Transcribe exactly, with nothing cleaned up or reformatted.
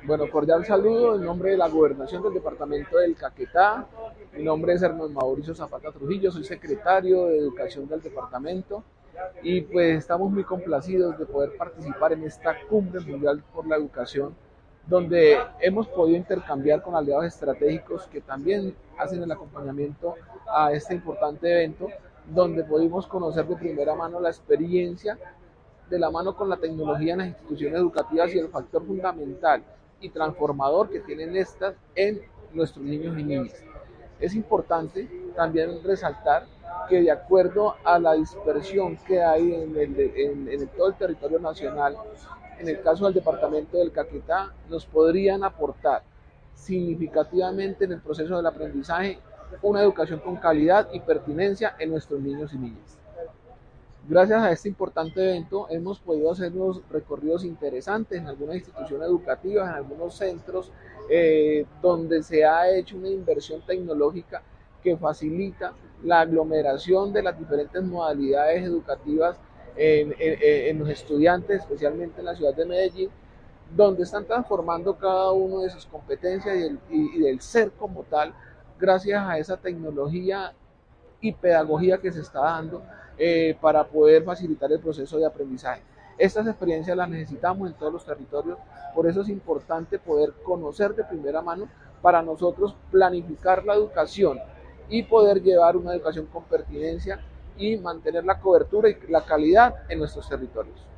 Bueno, cordial saludo en nombre de la Gobernación del Departamento del Caquetá. Mi nombre es Hernán Mauricio Zapata Trujillo, soy secretario de Educación del departamento y pues estamos muy complacidos de poder participar en esta cumbre mundial por la educación, donde hemos podido intercambiar con aliados estratégicos que también hacen el acompañamiento a este importante evento, donde pudimos conocer de primera mano la experiencia de la mano con la tecnología en las instituciones educativas y el factor fundamental y transformador que tienen estas en nuestros niños y niñas. Es importante también resaltar que de acuerdo a la dispersión que hay en, el, en, en todo el territorio nacional, en el caso del departamento del Caquetá, nos podrían aportar significativamente en el proceso del aprendizaje una educación con calidad y pertinencia en nuestros niños y niñas. Gracias a este importante evento hemos podido hacer unos recorridos interesantes en algunas instituciones educativas, en algunos centros eh, donde se ha hecho una inversión tecnológica que facilita la aglomeración de las diferentes modalidades educativas en, en, en los estudiantes, especialmente en la ciudad de Medellín, donde están transformando cada uno de sus competencias y, el, y, y del ser como tal, gracias a esa tecnología y pedagogía que se está dando eh, para poder facilitar el proceso de aprendizaje. Estas experiencias las necesitamos en todos los territorios, por eso es importante poder conocer de primera mano para nosotros planificar la educación y poder llevar una educación con pertinencia y mantener la cobertura y la calidad en nuestros territorios.